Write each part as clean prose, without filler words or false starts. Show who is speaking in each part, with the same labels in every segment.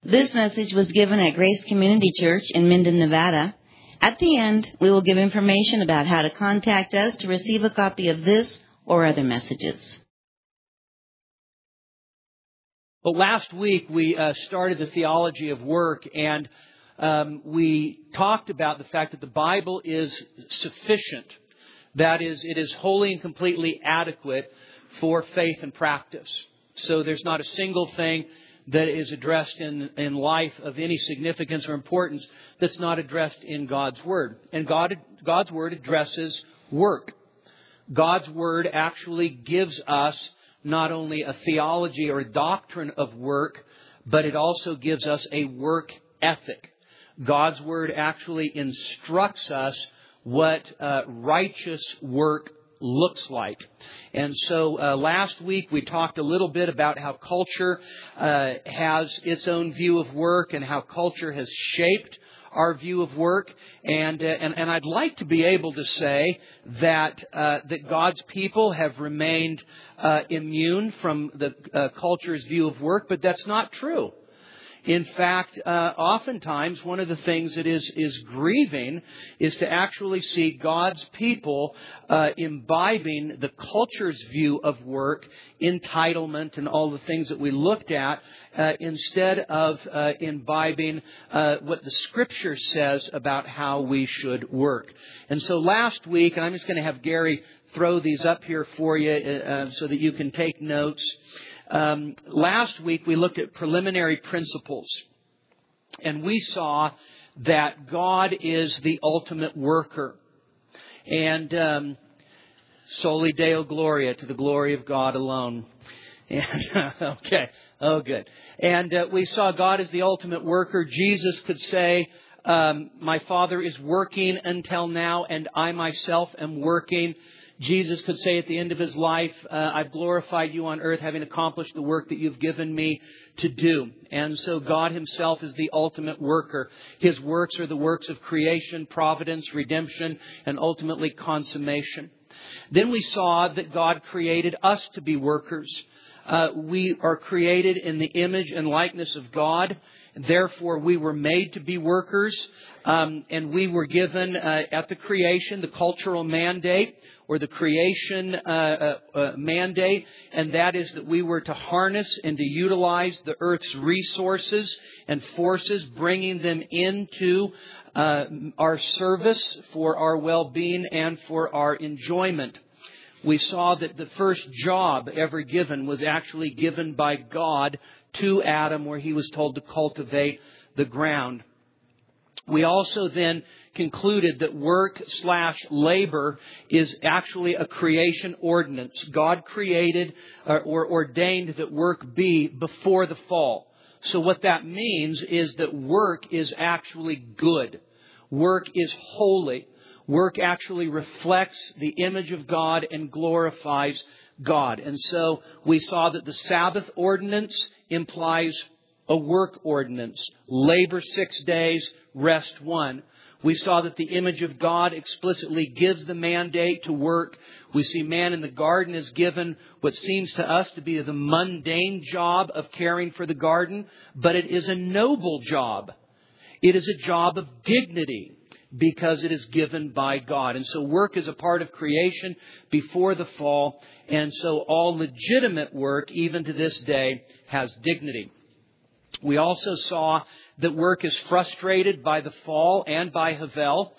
Speaker 1: This message was given at Grace Community Church in Minden, Nevada. At the end, we will give information about how to contact us to receive a copy of this or other messages.
Speaker 2: Well, last week we started the theology of work, and we talked about the fact that the Bible is sufficient. That is, it is wholly and completely adequate for faith and practice. So there's not a single thing that is addressed in life of any significance or importance that's not addressed in God's Word. And God's Word addresses work. God's Word actually gives us not only a theology or a doctrine of work, but it also gives us a work ethic. God's Word actually instructs us what righteous work looks like. And so last week we talked a little bit about how culture has its own view of work and how culture has shaped our view of work. And I'd like to be able to say that God's people have remained immune from the culture's view of work, but that's not true. In fact, oftentimes one of the things that is grieving is to actually see God's people imbibing the culture's view of work, entitlement, and all the things that we looked at, instead of imbibing what the Scripture says about how we should work. And so last week, and I'm just going to have Gary throw these up here for you so that you can take notes. Last week we looked at preliminary principles, and we saw that God is the ultimate worker, and soli Deo Gloria, to the glory of God alone. Okay, oh good. And we saw God as the ultimate worker. Jesus could say, my Father is working until now, and I myself am working. Jesus could say at the end of His life, I've glorified you on earth, having accomplished the work that you've given me to do. And so God Himself is the ultimate worker. His works are the works of creation, providence, redemption, and ultimately consummation. Then we saw that God created us to be workers. We are created in the image and likeness of God. Therefore, we were made to be workers. And we were given at the creation the cultural mandate, or the creation mandate, and that is that we were to harness and to utilize the earth's resources and forces, bringing them into our service for our well-being and for our enjoyment. We saw that the first job ever given was actually given by God to Adam, where he was told to cultivate the ground. We also then concluded that work/labor is actually a creation ordinance. God created or ordained that work be before the fall. So what that means is that work is actually good. Work is holy. Work actually reflects the image of God and glorifies God. And so we saw that the Sabbath ordinance implies a work ordinance. Labor 6 days, rest 1. We saw that the image of God explicitly gives the mandate to work. We see man in the garden is given what seems to us to be the mundane job of caring for the garden, but it is a noble job. It is a job of dignity because it is given by God. And so work is a part of creation before the fall, and so all legitimate work, even to this day, has dignity. We also saw that work is frustrated by the fall and by Havel.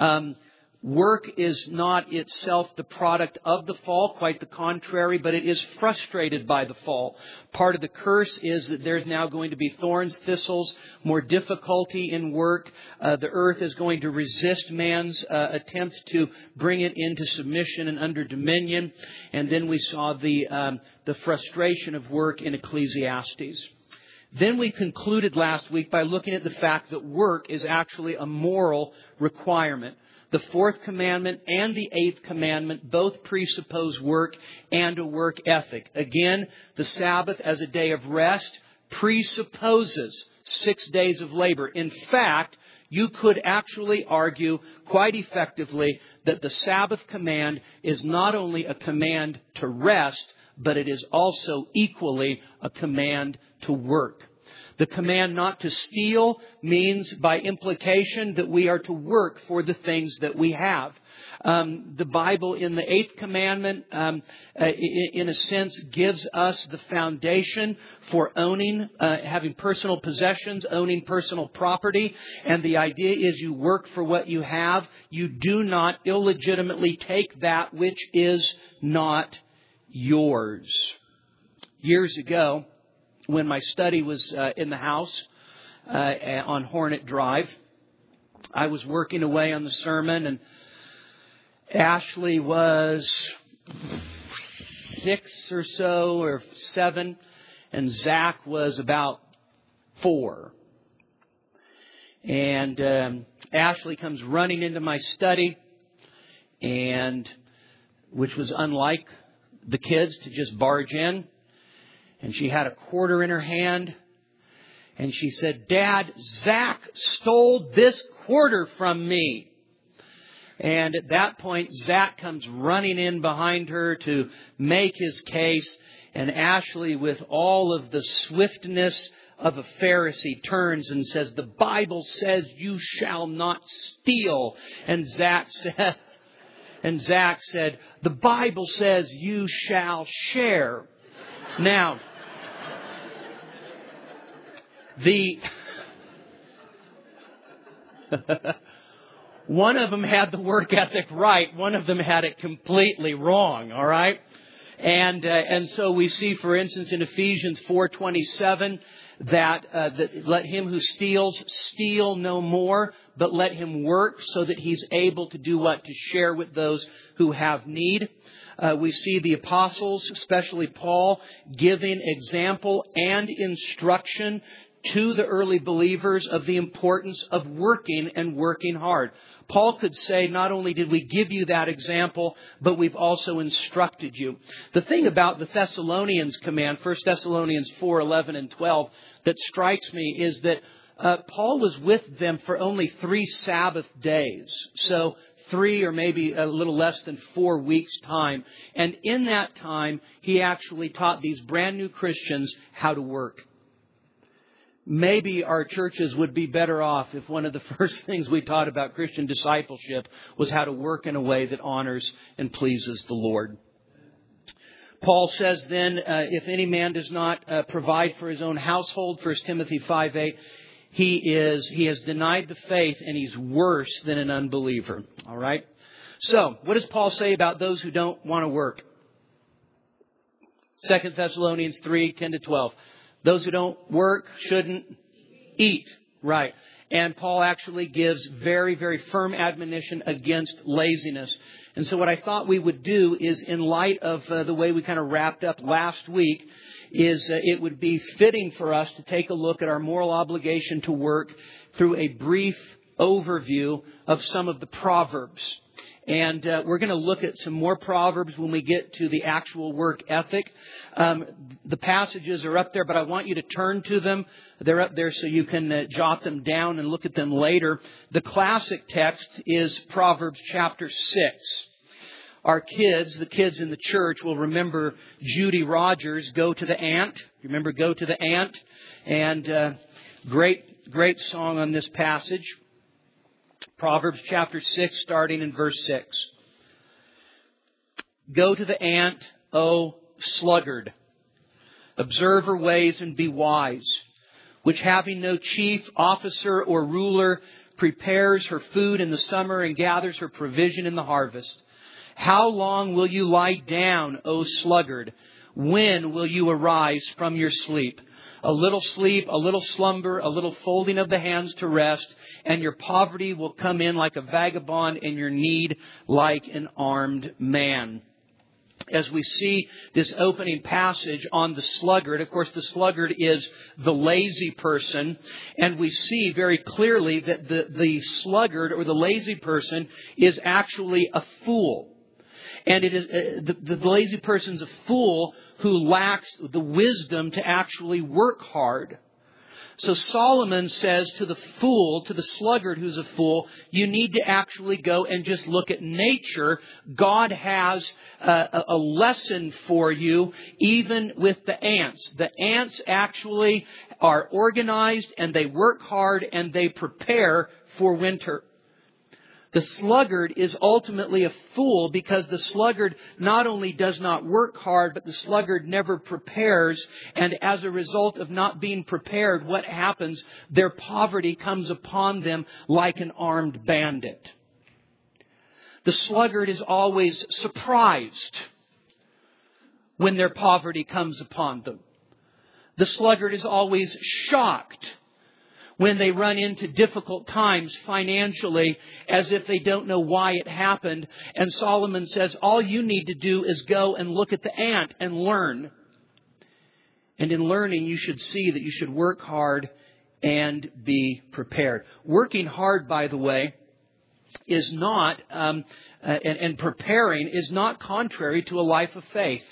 Speaker 2: Work is not itself the product of the fall, quite the contrary, but it is frustrated by the fall. Part of the curse is that there's now going to be thorns, thistles, more difficulty in work. The earth is going to resist man's attempt to bring it into submission and under dominion. And then we saw the frustration of work in Ecclesiastes. Then we concluded last week by looking at the fact that work is actually a moral requirement. The fourth commandment and the eighth commandment both presuppose work and a work ethic. Again, the Sabbath as a day of rest presupposes 6 days of labor. In fact, you could actually argue quite effectively that the Sabbath command is not only a command to rest, but it is also equally a command to work. The command not to steal means by implication that we are to work for the things that we have. The Bible in the 8th commandment, in a sense, gives us the foundation for owning, having personal possessions, owning personal property. And the idea is you work for what you have. You do not illegitimately take that which is not yours. Years ago, when my study was in the house on Hornet Drive, I was working away on the sermon, and Ashley was 6 or so, or 7, and Zach was about 4. And Ashley comes running into my study, and which was unlike the kids to just barge in. And she had a quarter in her hand. And she said, "Dad, Zach stole this quarter from me." And at that point, Zach comes running in behind her to make his case. And Ashley, with all of the swiftness of a Pharisee, turns and says, "The Bible says you shall not steal." And Zach said, "The Bible says you shall share." Now, one of them had the work ethic right. One of them had it completely wrong. All right. And so we see, for instance, in Ephesians 4:27, that let him who steals steal no more, but let him work so that he's able to do what? To share with those who have need. We see the apostles, especially Paul, giving example and instruction to the early believers of the importance of working and working hard. Paul could say, not only did we give you that example, but we've also instructed you. The thing about the Thessalonians command, 1 Thessalonians 4:11 and 12, that strikes me is that Paul was with them for only 3 Sabbath days. So 3 or maybe a little less than 4 weeks' time. And in that time, he actually taught these brand new Christians how to work. Maybe our churches would be better off if one of the first things we taught about Christian discipleship was how to work in a way that honors and pleases the Lord. Paul says then, if any man does not provide for his own household, 1 Timothy 5:8, he has denied the faith and he's worse than an unbeliever. All right. So what does Paul say about those who don't want to work? 2 Thessalonians 3:10 to 12. Those who don't work shouldn't eat. Right. And Paul actually gives very, very firm admonition against laziness. And so what I thought we would do is, in light of the way we kind of wrapped up last week, is it would be fitting for us to take a look at our moral obligation to work through a brief overview of some of the Proverbs. And we're going to look at some more Proverbs when we get to the actual work ethic. The passages are up there, but I want you to turn to them. They're up there so you can jot them down and look at them later. The classic text is Proverbs chapter 6. Our kids, the kids in the church, will remember Judy Rogers, Go to the Ant. Remember Go to the Ant? And great song on this passage. Proverbs chapter 6, starting in verse 6. Go to the ant, O sluggard. Observe her ways and be wise, which having no chief, officer, or ruler, prepares her food in the summer and gathers her provision in the harvest. How long will you lie down, O sluggard? When will you arise from your sleep? A little sleep, a little slumber, a little folding of the hands to rest, and your poverty will come in like a vagabond and your need like an armed man. As we see this opening passage on the sluggard, of course the sluggard is the lazy person, and we see very clearly that the sluggard or the lazy person is actually a fool. And it is the lazy person's a fool who lacks the wisdom to actually work hard. So Solomon says to the fool, to the sluggard who's a fool, you need to actually go and just look at nature. God has a lesson for you, even with the ants. The ants actually are organized and they work hard and they prepare for winter. The sluggard is ultimately a fool because the sluggard not only does not work hard, but the sluggard never prepares. And as a result of not being prepared, what happens? Their poverty comes upon them like an armed bandit. The sluggard is always surprised when their poverty comes upon them. The sluggard is always shocked when they run into difficult times financially, as if they don't know why it happened. And Solomon says, all you need to do is go and look at the ant and learn. And in learning, you should see that you should work hard and be prepared. Working hard, by the way, is not, and preparing is not contrary to a life of faith.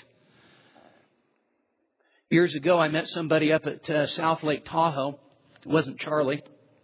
Speaker 2: Years ago, I met somebody up at South Lake Tahoe. It wasn't Charlie.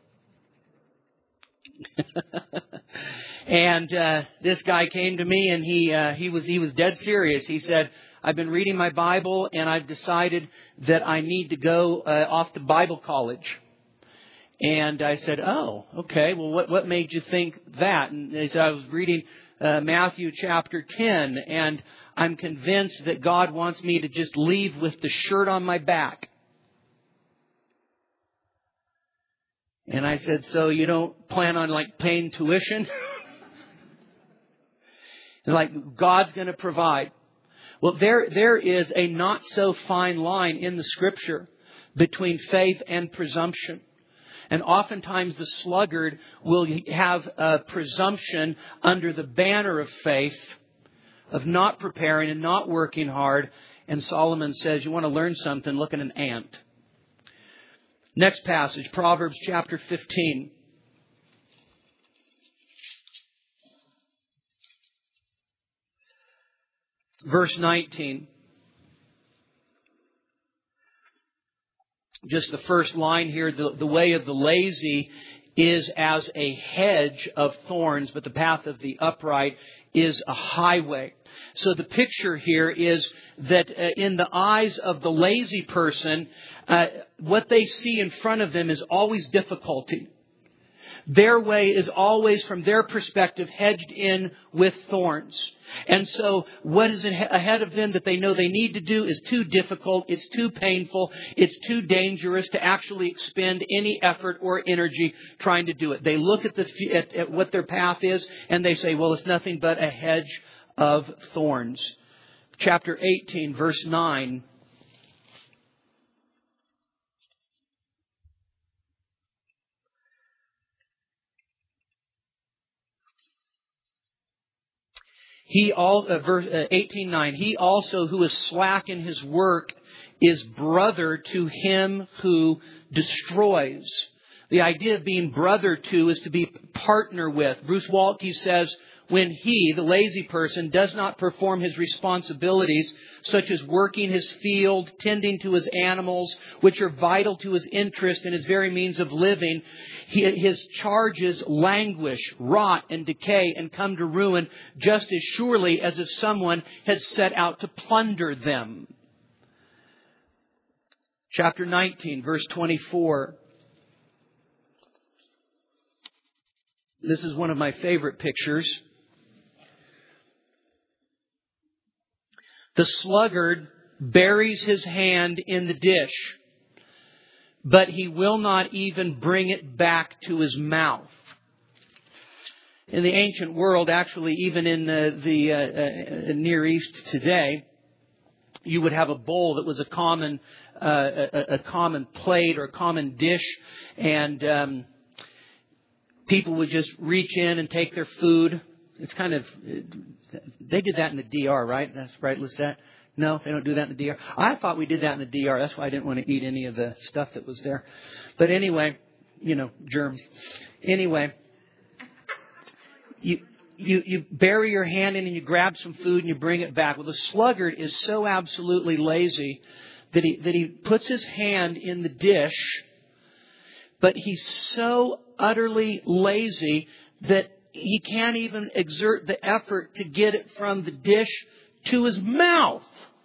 Speaker 2: And this guy came to me and he was dead serious. He said, I've been reading my Bible and I've decided that I need to go off to Bible college. And I said, oh, okay. Well, what made you think that? And he said, I was reading Matthew chapter 10 and I'm convinced that God wants me to just leave with the shirt on my back. And I said, so you don't plan on paying tuition? And God's going to provide. Well, there is a not so fine line in the Scripture between faith and presumption. And oftentimes the sluggard will have a presumption under the banner of faith, of not preparing and not working hard. And Solomon says, you want to learn something, look at an ant. Next passage, Proverbs chapter 15. Verse 19. Just the first line here, the way of the lazy is as a hedge of thorns, but the path of the upright is a highway. So the picture here is that in the eyes of the lazy person, what they see in front of them is always difficulty. Their way is always, from their perspective, hedged in with thorns. And so what is ahead of them that they know they need to do is too difficult, it's too painful, it's too dangerous to actually expend any effort or energy trying to do it. They look at what their path is and they say, well, it's nothing but a hedge of thorns. Chapter 18, verse 9. Verse 18:9. He also who is slack in his work is brother to him who destroys. The idea of being brother to is to be partner with. Bruce Waltke says, when he, the lazy person, does not perform his responsibilities, such as working his field, tending to his animals, which are vital to his interest and his very means of living, his charges languish, rot, and decay, and come to ruin just as surely as if someone had set out to plunder them. Chapter 19, verse 24. This is one of my favorite pictures. The sluggard buries his hand in the dish, but he will not even bring it back to his mouth. In the ancient world, actually, even in the Near East today, you would have a bowl that was a common plate or a common dish, and people would just reach in and take their food. It's kind of, they did that in the DR, right? That's right, Lisette? No, they don't do that in the DR. I thought we did that in the DR. That's why I didn't want to eat any of the stuff that was there. But anyway, germs. Anyway, you bury your hand in and you grab some food and you bring it back. Well, the sluggard is so absolutely lazy that he puts his hand in the dish, but he's so utterly lazy that he can't even exert the effort to get it from the dish to his mouth.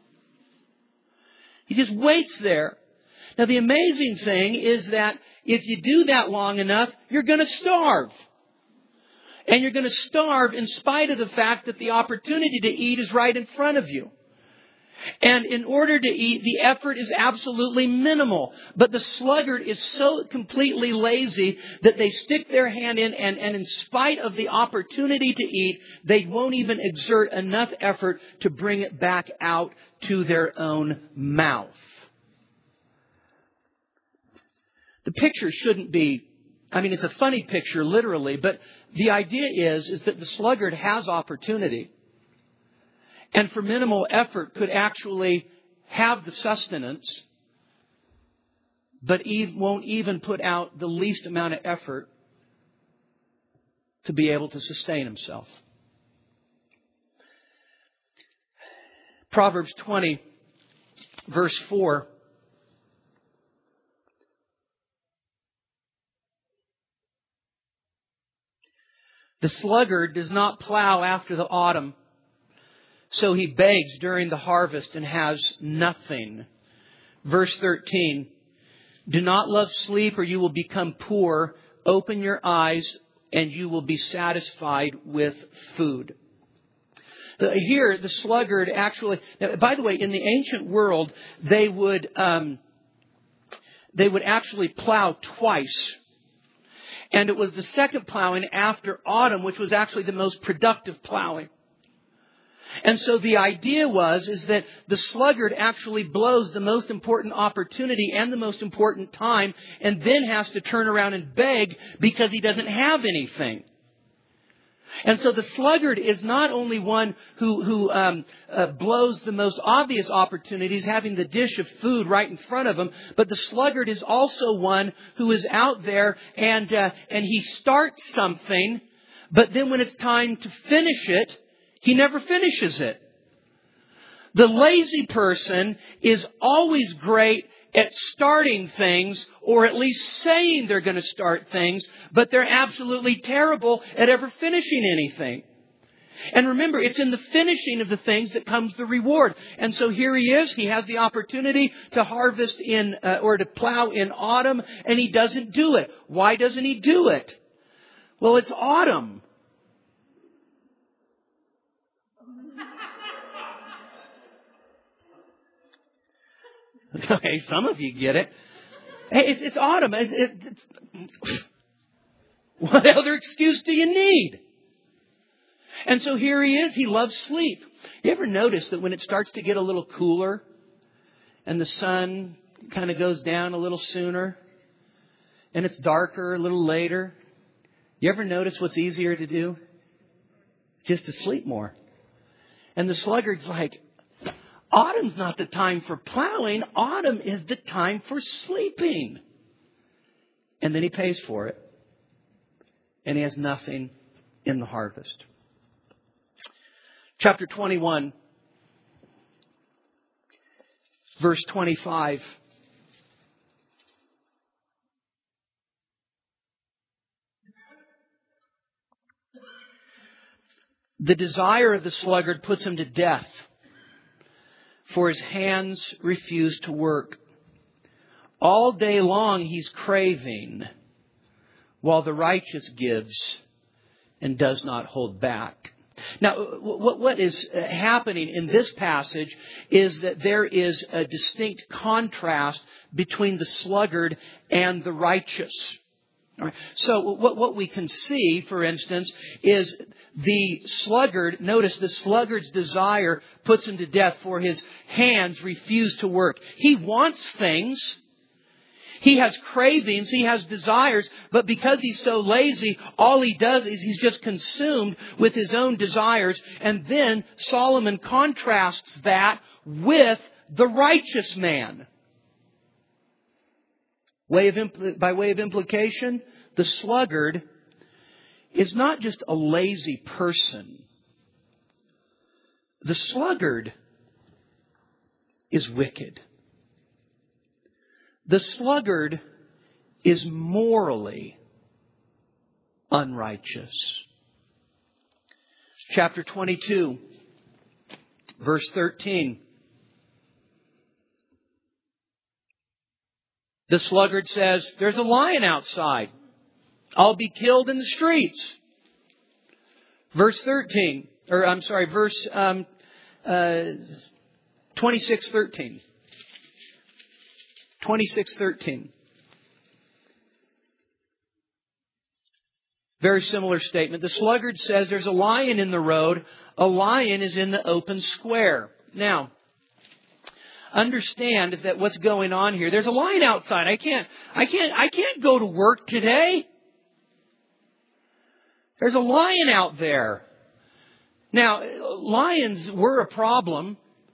Speaker 2: He just waits there. Now, the amazing thing is that if you do that long enough, you're going to starve. And you're going to starve in spite of the fact that the opportunity to eat is right in front of you. And in order to eat, the effort is absolutely minimal. But the sluggard is so completely lazy that they stick their hand in, and in spite of the opportunity to eat, they won't even exert enough effort to bring it back out to their own mouth. The picture shouldn't be, it's a funny picture literally, but the idea is that the sluggard has opportunity. And for minimal effort could actually have the sustenance, but won't even put out the least amount of effort to be able to sustain himself. Proverbs 20, verse 4. The sluggard does not plow after the autumn, so he begs during the harvest and has nothing. Verse 13. Do not love sleep or you will become poor. Open your eyes and you will be satisfied with food. Here, the sluggard actually, now, by the way, in the ancient world, they would actually plow twice. And it was the second plowing after autumn, which was actually the most productive plowing. And so the idea is that the sluggard actually blows the most important opportunity and the most important time, and then has to turn around and beg because he doesn't have anything. And so the sluggard is not only one who blows the most obvious opportunities, having the dish of food right in front of him, but the sluggard is also one who is out there and he starts something, but then when it's time to finish it, he never finishes it. The lazy person is always great at starting things, or at least saying they're going to start things, but they're absolutely terrible at ever finishing anything. And remember, it's in the finishing of the things that comes the reward. And so here he is. He has the opportunity to harvest or to plow in autumn, and he doesn't do it. Why doesn't he do it? Well, it's autumn. Okay, some of you get it. Hey, it's autumn. What other excuse do you need? And so here he is. He loves sleep. You ever notice that when it starts to get a little cooler and the sun kind of goes down a little sooner and it's darker a little later, you ever notice what's easier to do? Just to sleep more. And the sluggard's like, autumn's not the time for plowing. Autumn is the time for sleeping. And then he pays for it. And he has nothing in the harvest. Chapter 21, verse 25. The desire of the sluggard puts him to death, for his hands refuse to work. All day long he's craving, while the righteous gives and does not hold back. Now, what is happening in this passage is that there is a distinct contrast between the sluggard and the righteous. All right. So what we can see, for instance, is the sluggard, notice the sluggard's desire puts him to death, for his hands refuse to work. He wants things. He has cravings, he has desires, but because he's so lazy, all he does is he's just consumed with his own desires. And then Solomon contrasts that with the righteous man. By way of implication, the sluggard is not just a lazy person. The sluggard is wicked. The sluggard is morally unrighteous. Chapter 22, verse 13. The sluggard says, there's a lion outside. I'll be killed in the streets. Verse 13, or I'm sorry, verse 26:13. 26:13. Very similar statement. The sluggard says there's a lion in the road. A lion is in the open square. Now, understand that what's going on here. There's a lion outside. I can't go to work today. There's a lion out there. Now, lions were a problem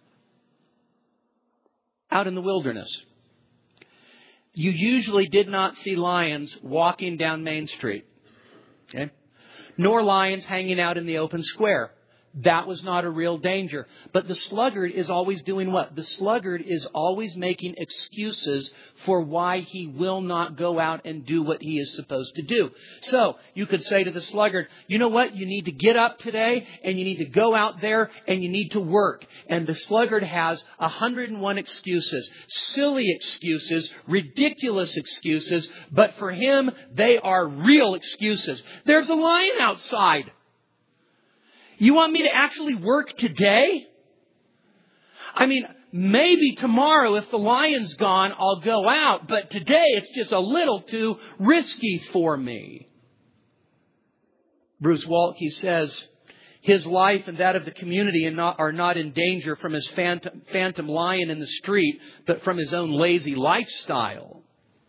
Speaker 2: out in the wilderness. You usually did not see lions walking down Main Street. Okay? Nor lions hanging out in the open square. That was not a real danger. But the sluggard is always doing what? The sluggard is always making excuses for why he will not go out and do what he is supposed to do. So you could say to the sluggard, you know what? You need to get up today and you need to go out there and you need to work. And the sluggard has 101 excuses. Silly excuses, ridiculous excuses. But for him, they are real excuses. There's a lion outside. You want me to actually work today? I mean, maybe tomorrow if the lion's gone, I'll go out. But today it's just a little too risky for me. Bruce Waltke says his life and that of the community are not in danger from his phantom lion in the street, but from his own lazy lifestyle.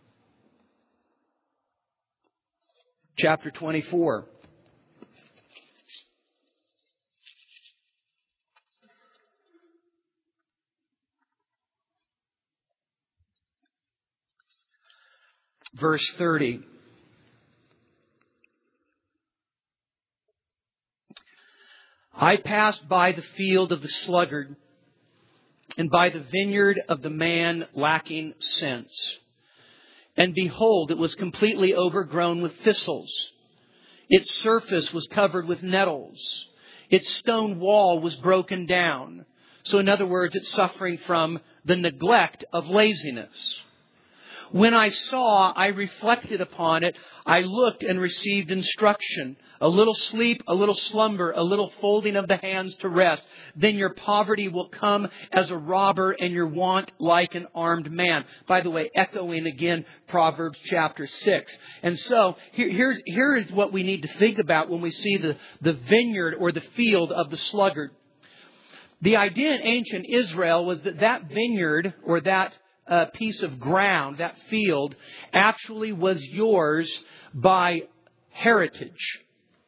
Speaker 2: Chapter 24. Verse 30. I passed by the field of the sluggard and by the vineyard of the man lacking sense. And behold, it was completely overgrown with thistles. Its surface was covered with nettles. Its stone wall was broken down. So in other words, it's suffering from the neglect of laziness. When I saw, I reflected upon it. I looked and received instruction. A little sleep, a little slumber, a little folding of the hands to rest. Then your poverty will come as a robber and your want like an armed man. By the way, echoing again Proverbs chapter 6. And so here is what we need to think about when we see the vineyard or the field of the sluggard. The idea in ancient Israel was that vineyard or that piece of ground, that field, actually was yours by heritage,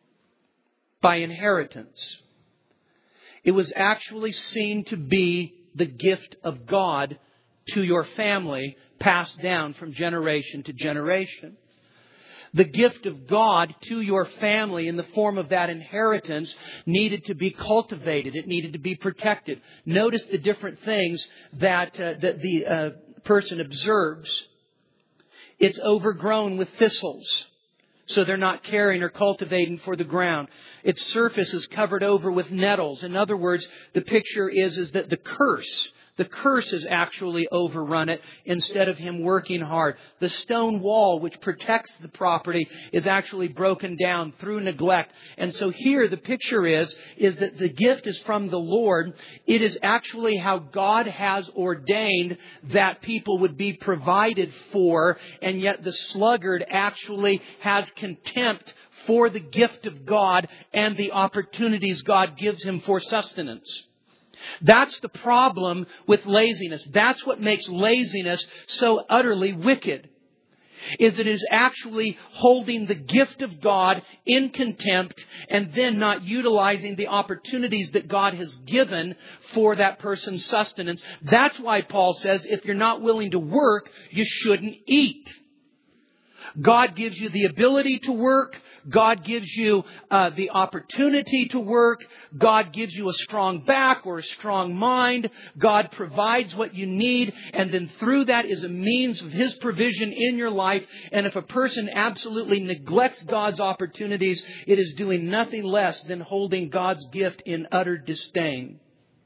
Speaker 2: by inheritance. It was actually seen to be the gift of God to your family, passed down from generation to generation. The gift of God to your family in the form of that inheritance needed to be cultivated. It needed to be protected. Notice the different things that the person observes. It's overgrown with thistles, so they're not caring or cultivating for the ground. Its surface is covered over with nettles. In other words, the picture is that the curse has actually overrun it instead of him working hard. The stone wall which protects the property is actually broken down through neglect. And so here the picture is that the gift is from the Lord. It is actually how God has ordained that people would be provided for, and yet the sluggard actually has contempt for the gift of God and the opportunities God gives him for sustenance. That's the problem with laziness. That's what makes laziness so utterly wicked. Is it is actually holding the gift of God in contempt and then not utilizing the opportunities that God has given for that person's sustenance. That's why Paul says if you're not willing to work, you shouldn't eat. God gives you the ability to work. God gives you the opportunity to work. God gives you a strong back or a strong mind. God provides what you need. And then through that is a means of His provision in your life. And if a person absolutely neglects God's opportunities, it is doing nothing less than holding God's gift in utter disdain.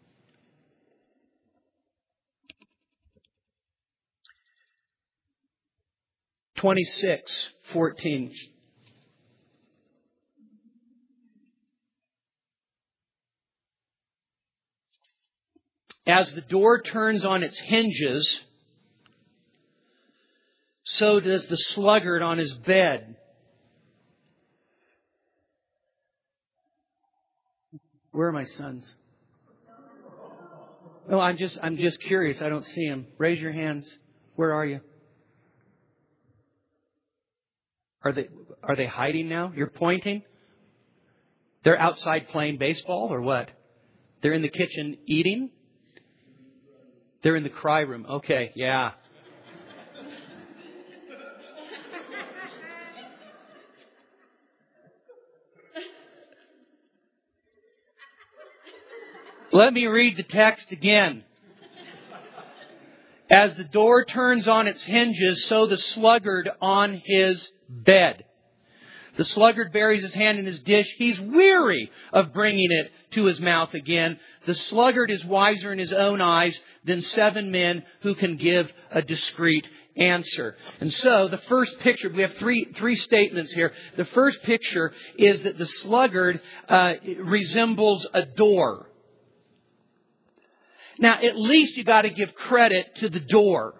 Speaker 2: (26:14). As the door turns on its hinges, so does the sluggard on his bed. Where are my sons? Oh, I'm just curious. I don't see them. Raise your hands. Where are you? Are they hiding now? You're pointing? They're outside playing baseball or what? They're in the kitchen eating? They're in the cry room. Okay, yeah. Let me read the text again. As the door turns on its hinges, so the sluggard on his bed. The sluggard buries his hand in his dish. He's weary of bringing it to his mouth again. The sluggard is wiser in his own eyes than 7 men who can give a discreet answer. And so the first picture, we have three statements here. The first picture is that the sluggard resembles a door. Now, at least you got to give credit to the door.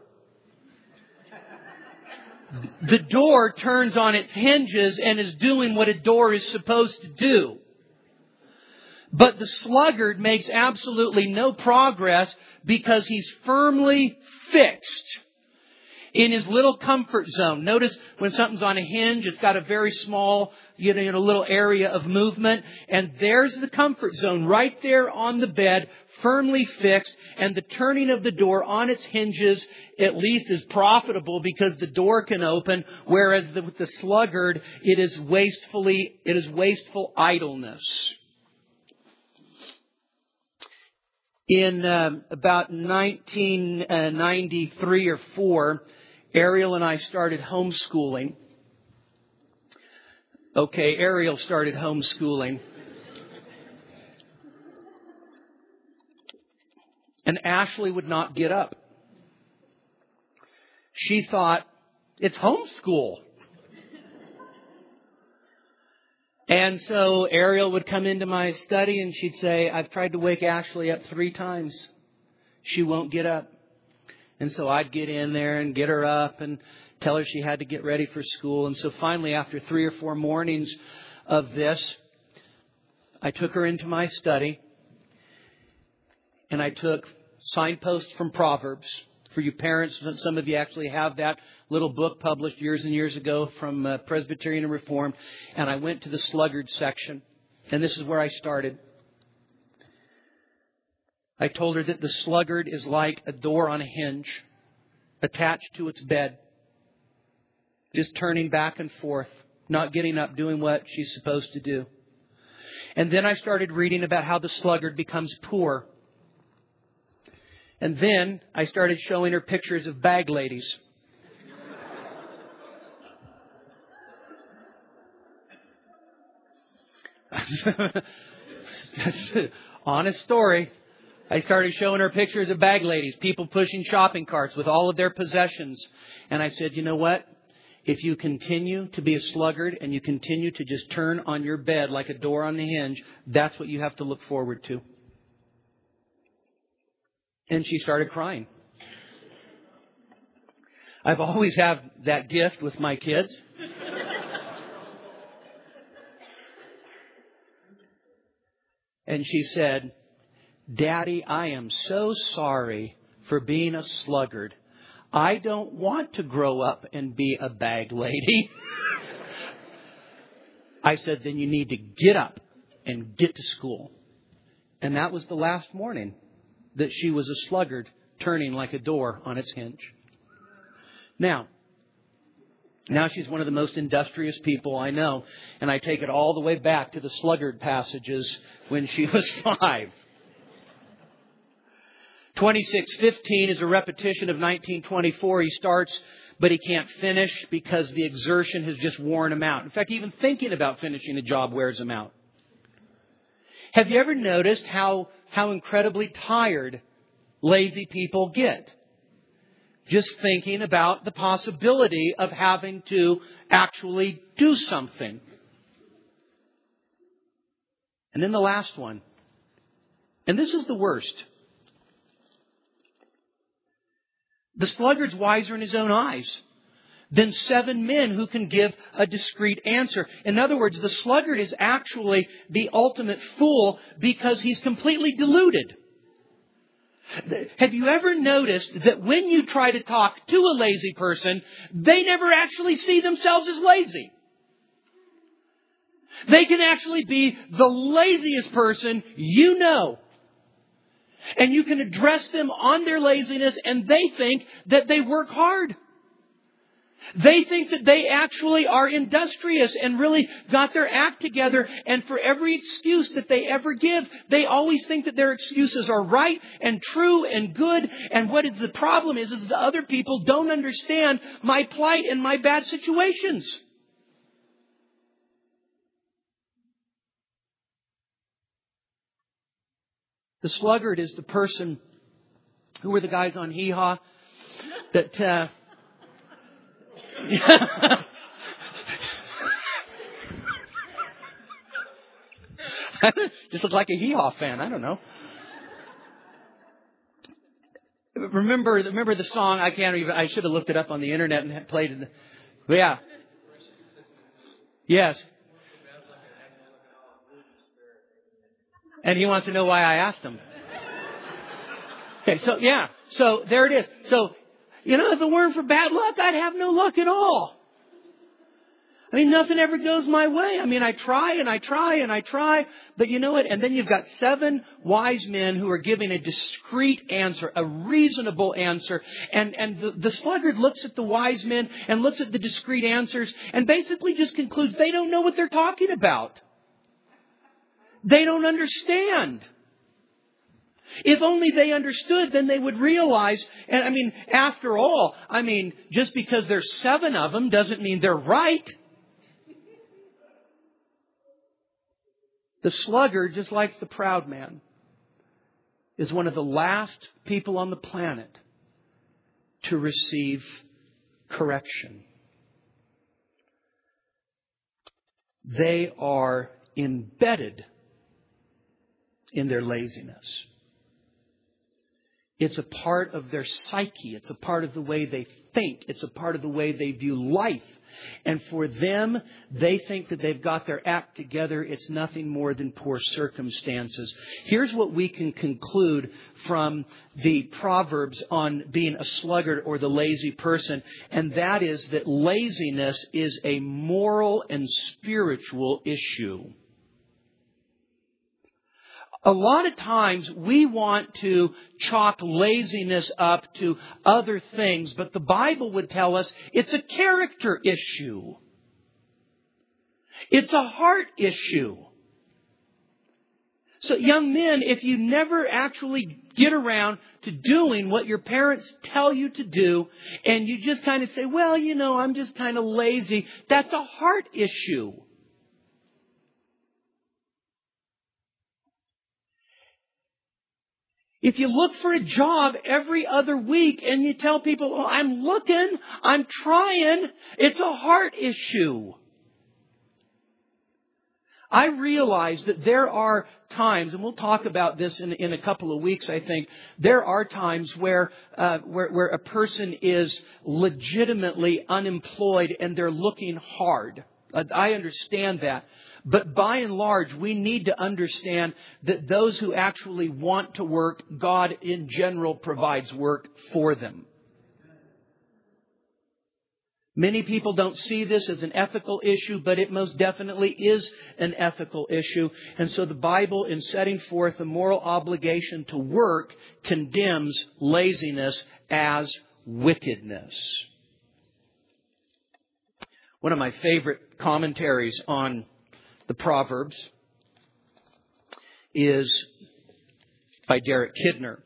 Speaker 2: The door turns on its hinges and is doing what a door is supposed to do. But the sluggard makes absolutely no progress because he's firmly fixed in his little comfort zone. Notice when something's on a hinge, it's got a very small, little area of movement. And there's the comfort zone right there on the bed, firmly fixed. And the turning of the door on its hinges at least is profitable because the door can open. Whereas with the sluggard, it is wasteful idleness. In about 1993 or 4, Ariel and I started homeschooling. Okay, Ariel started homeschooling. And Ashley would not get up. She thought, it's homeschool. And so Ariel would come into my study and she'd say, I've tried to wake Ashley up 3 times. She won't get up. And so I'd get in there and get her up and tell her she had to get ready for school. And so finally, after 3 or 4 mornings of this, I took her into my study and I took signposts from Proverbs. For you parents, some of you actually have that little book published years and years ago from Presbyterian and Reformed. And I went to the sluggard section. And this is where I started. I told her that the sluggard is like a door on a hinge attached to its bed. Just turning back and forth, not getting up, doing what she's supposed to do. And then I started reading about how the sluggard becomes poor. And then I started showing her pictures of bag ladies. Honest story. I started showing her pictures of bag ladies, people pushing shopping carts with all of their possessions. And I said, you know what? If you continue to be a sluggard and you continue to just turn on your bed like a door on the hinge, that's what you have to look forward to. And she started crying. I've always had that gift with my kids. And she said, Daddy, I am so sorry for being a sluggard. I don't want to grow up and be a bag lady. I said, then you need to get up and get to school. And that was the last morning that she was a sluggard turning like a door on its hinge. Now, Now she's one of the most industrious people I know. And I take it all the way back to the sluggard passages when she was 5. 26:15 is a repetition of 19:24. He starts, but he can't finish because the exertion has just worn him out. In fact, even thinking about finishing a job wears him out. Have you ever noticed how incredibly tired lazy people get? Just thinking about the possibility of having to actually do something. And then the last one. And this is the worst. The sluggard's wiser in his own eyes than 7 men who can give a discreet answer. In other words, the sluggard is actually the ultimate fool because he's completely deluded. Have you ever noticed that when you try to talk to a lazy person, they never actually see themselves as lazy? They can actually be the laziest person you know. And you can address them on their laziness and they think that they work hard. They think that they actually are industrious and really got their act together. And for every excuse that they ever give, they always think that their excuses are right and true and good. And what is the problem is the other people don't understand my plight and my bad situations. The sluggard is the person, who were the guys on Hee Haw that... Just look like a Hee Haw fan. I don't know. Remember the song? I should have looked it up on the internet and had played it. But yeah. Yes. And he wants to know why I asked him. Okay, so yeah. So there it is. So, if it weren't for bad luck, I'd have no luck at all. Nothing ever goes my way. I try and I try and I try. But you know what? And then you've got 7 wise men who are giving a discreet answer, a reasonable answer. And the sluggard looks at the wise men and looks at the discreet answers and basically just concludes they don't know what they're talking about. They don't understand. If only they understood, then they would realize. And after all, just because there's 7 of them doesn't mean they're right. The sluggard, just like the proud man, is one of the last people on the planet to receive correction. They are embedded in their laziness. It's a part of their psyche. It's a part of the way they think. It's a part of the way they view life. And for them, they think that they've got their act together. It's nothing more than poor circumstances. Here's what we can conclude from the Proverbs on being a sluggard or the lazy person. And that is that laziness is a moral and spiritual issue. A lot of times we want to chalk laziness up to other things, but the Bible would tell us it's a character issue. It's a heart issue. So young men, if you never actually get around to doing what your parents tell you to do, and you just kind of say, well, I'm just kind of lazy, that's a heart issue. If you look for a job every other week and you tell people, oh, I'm looking, I'm trying, it's a heart issue. I realize that there are times, and we'll talk about this in a couple of weeks, I think, there are times where a person is legitimately unemployed and they're looking hard. I understand that. But by and large, we need to understand that those who actually want to work, God in general provides work for them. Many people don't see this as an ethical issue, but it most definitely is an ethical issue. And so the Bible, in setting forth a moral obligation to work, condemns laziness as wickedness. One of my favorite commentaries on the Proverbs is by Derek Kidner.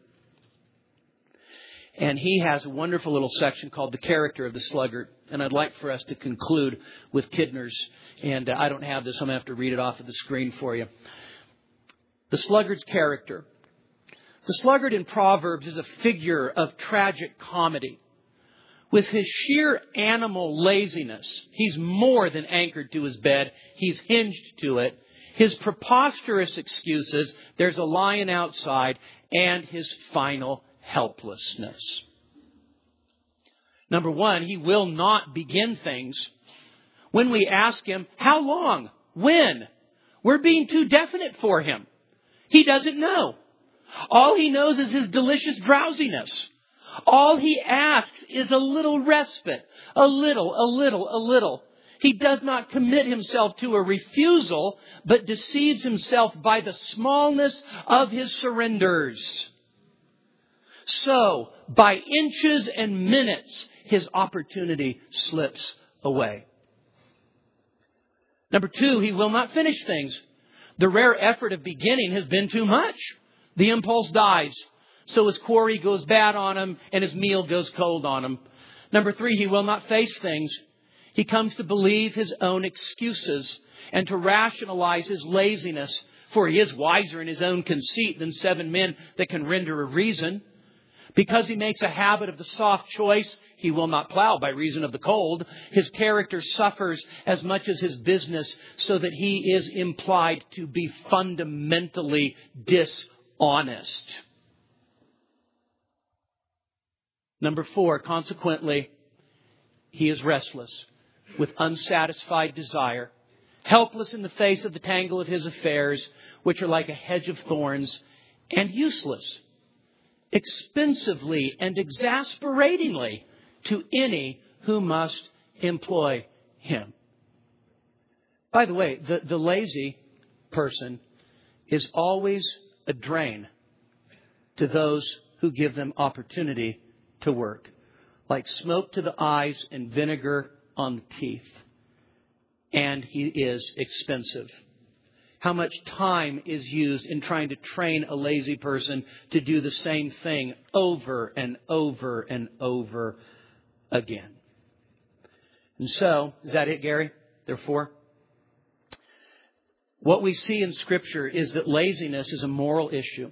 Speaker 2: And he has a wonderful little section called The Character of the Sluggard. And I'd like for us to conclude with Kidner's. And I don't have this, so I'm going to have to read it off of the screen for you. The sluggard's character. The sluggard in Proverbs is a figure of tragic comedy. With his sheer animal laziness, he's more than anchored to his bed. He's hinged to it. His preposterous excuses, there's a lion outside, and his final helplessness. Number one, he will not begin things. When we ask him, how long? When? We're being too definite for him. He doesn't know. All he knows is his delicious drowsiness. All he asks is a little respite. A little. He does not commit himself to a refusal, but deceives himself by the smallness of his surrenders. So, by inches and minutes, his opportunity slips away. Number two, he will not finish things. The rare effort of beginning has been too much. The impulse dies. So his quarry goes bad on him and his meal goes cold on him. Number three, he will not face things. He comes to believe his own excuses and to rationalize his laziness, for he is wiser in his own conceit than 7 men that can render a reason. Because he makes a habit of the soft choice, he will not plow by reason of the cold. His character suffers as much as his business, so that he is implied to be fundamentally dishonest. Number four, consequently, he is restless with unsatisfied desire, helpless in the face of the tangle of his affairs, which are like a hedge of thorns, and useless, expensively and exasperatingly to any who must employ him. By the way, the lazy person is always a drain to those who give them opportunity to work. Like smoke to the eyes and vinegar on the teeth. And he is expensive. How much time is used in trying to train a lazy person to do the same thing over and over and over again? And so, is that it, Gary? Therefore, what we see in Scripture is that laziness is a moral issue.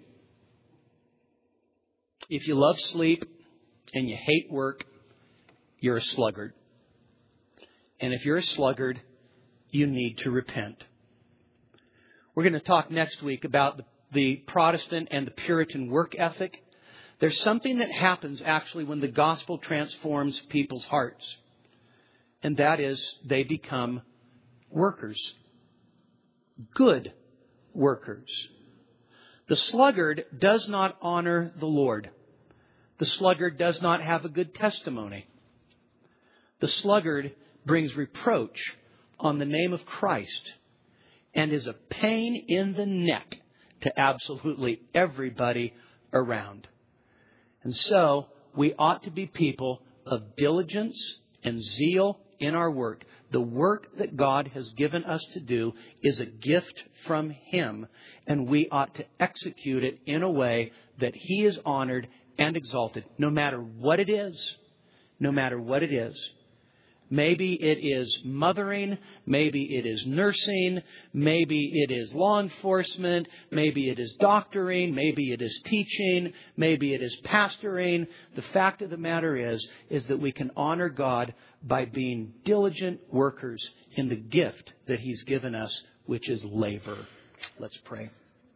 Speaker 2: If you love sleep and you hate work, you're a sluggard. And if you're a sluggard, you need to repent. We're going to talk next week about the Protestant and the Puritan work ethic. There's something that happens actually when the gospel transforms people's hearts. And that is they become workers. Good workers. The sluggard does not honor the Lord. The sluggard does not have a good testimony. The sluggard brings reproach on the name of Christ and is a pain in the neck to absolutely everybody around. And so we ought to be people of diligence and zeal in our work. The work that God has given us to do is a gift from Him, and we ought to execute it in a way that He is honored and exalted, no matter what it is. No matter what it is. Maybe it is mothering. Maybe it is nursing. Maybe it is law enforcement. Maybe it is doctoring. Maybe it is teaching. Maybe it is pastoring. The fact of the matter is that we can honor God by being diligent workers in the gift that He's given us, which is labor. Let's pray.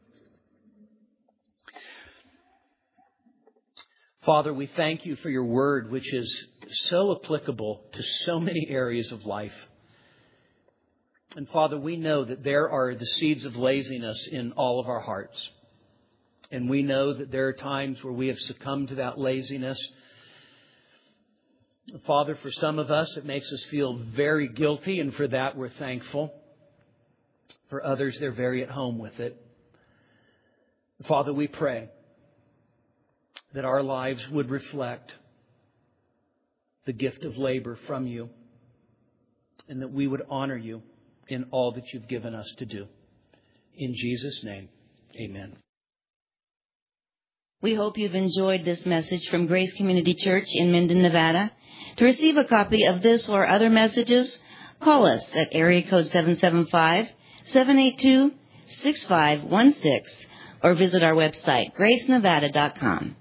Speaker 2: Father, we thank You for Your word, which is so applicable to so many areas of life. And Father, we know that there are the seeds of laziness in all of our hearts. And we know that there are times where we have succumbed to that laziness. Father, for some of us, it makes us feel very guilty, and for that we're thankful. For others, they're very at home with it. Father, we pray that our lives would reflect the gift of labor from You. and that we would honor you in all that you've given us to do. In Jesus' name, amen.
Speaker 1: We hope you've enjoyed this message from Grace Community Church in Minden, Nevada. To receive a copy of this or other messages, call us at area code 775-782-6516 or visit our website, gracenevada.com.